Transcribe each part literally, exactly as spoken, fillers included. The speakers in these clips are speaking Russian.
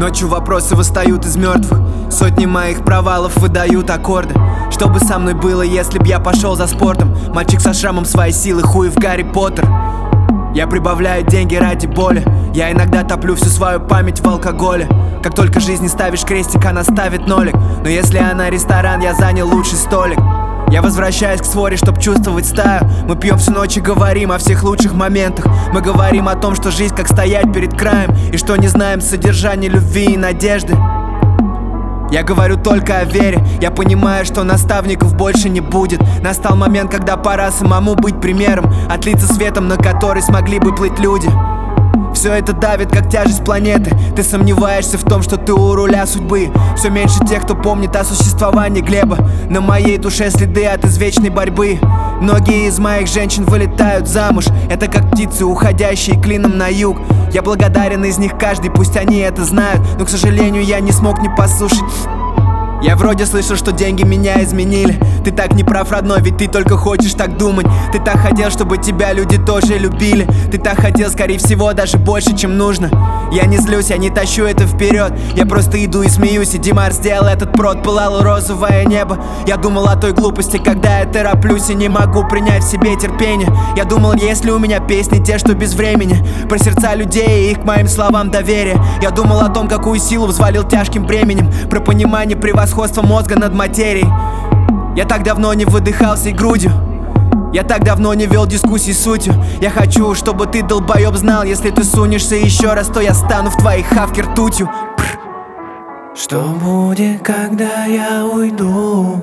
Ночью вопросы восстают из мертвых. Сотни моих провалов выдают аккорды. Что бы со мной было, если б я пошел за спортом? Мальчик со шрамом своей силы, хуй в Гарри Поттер. Я прибавляю деньги ради боли. Я иногда топлю всю свою память в алкоголе. Как только жизни ставишь крестик, она ставит нолик. Но если она ресторан, я занял лучший столик. Я возвращаюсь к своре, чтоб чувствовать стаю. Мы пьем всю ночь и говорим о всех лучших моментах. Мы говорим о том, что жизнь как стоять перед краем, и что не знаем содержания любви и надежды. Я говорю только о вере. Я понимаю, что наставников больше не будет. Настал момент, когда пора самому быть примером, отлиться светом, на который смогли бы плыть люди. Все это давит, как тяжесть планеты. Ты сомневаешься в том, что ты у руля судьбы. Все меньше тех, кто помнит о существовании Глеба. На моей душе следы от извечной борьбы. Многие из моих женщин вылетают замуж. Это как птицы, уходящие клином на юг. Я благодарен из них каждый, пусть они это знают. Но, к сожалению, я не смог не послушать. Я вроде слышал, что деньги меня изменили. Ты так не прав, родной, ведь ты только хочешь так думать. Ты так хотел, чтобы тебя люди тоже любили. Ты так хотел, скорее всего, даже больше, чем нужно. Я не злюсь, я не тащу это вперед. Я просто иду и смеюсь, и Димар сделал этот прод. Пылало розовое небо. Я думал о той глупости, когда я тороплюсь и не могу принять в себе терпение. Я думал, есть ли у меня песни, те, что без времени, про сердца людей и их к моим словам доверие. Я думал о том, какую силу взвалил тяжким бременем, про понимание превосходства Сходство мозга над материей. Я так давно не выдыхался и грудью. Я так давно не вел дискуссии с сутью. Я хочу, чтобы ты, долбоеб, знал: если ты сунешься еще раз, то я стану в твоей хавке ртутью. Пр. Что будет, когда я уйду?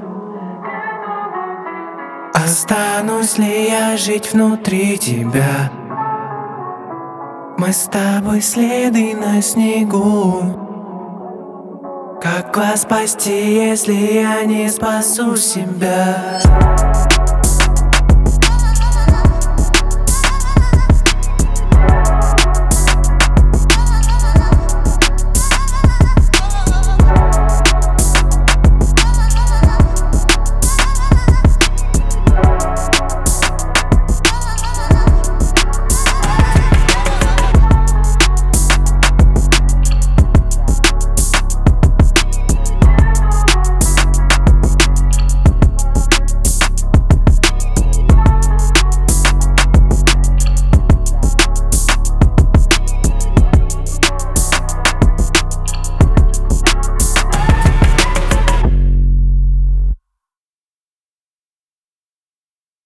Останусь ли я жить внутри тебя? Мы с тобой следы на снегу. Как вас спасти, если я не спасу себя?